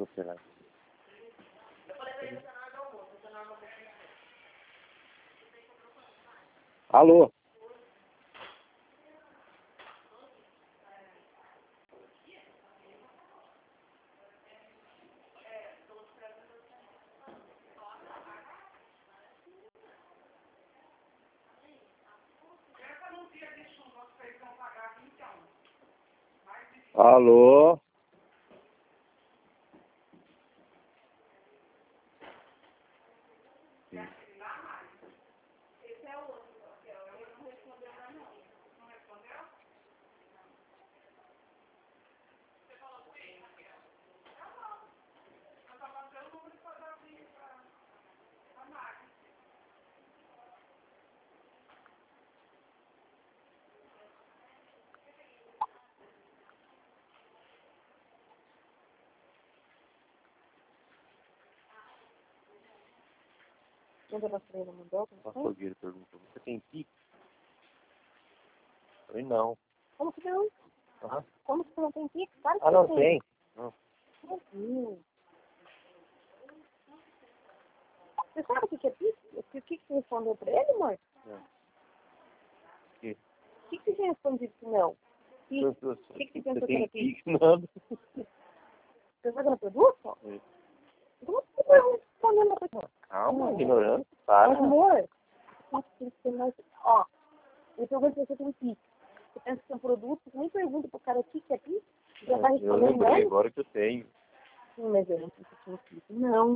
você lá. Alô? Alô? Quando a freira mandou, O açougueiro perguntou, você tem Pix? Eu falei, não. como que não? Uhum. Como que você não tem Pix? Claro que Ah, não tem. tem? Não. Meu Deus. Você sabe o que é Pix? O que você respondeu pra ele, amor? Que? O que você tinha respondido que não? Pix. O que você pensou que era Pix? Nada. Você tá dando produto? É. Então você tá respondendo a pessoa. Calma, ignorante. Para. Amor, ó, eu pergunto se você tem Pix. Você pensa que é um produto, você nem pergunta pro cara o que é Pix? Já tá Eu respondendo lembrei não? agora que eu tenho. Sim, mas eu não sei se tinha Pix. Não.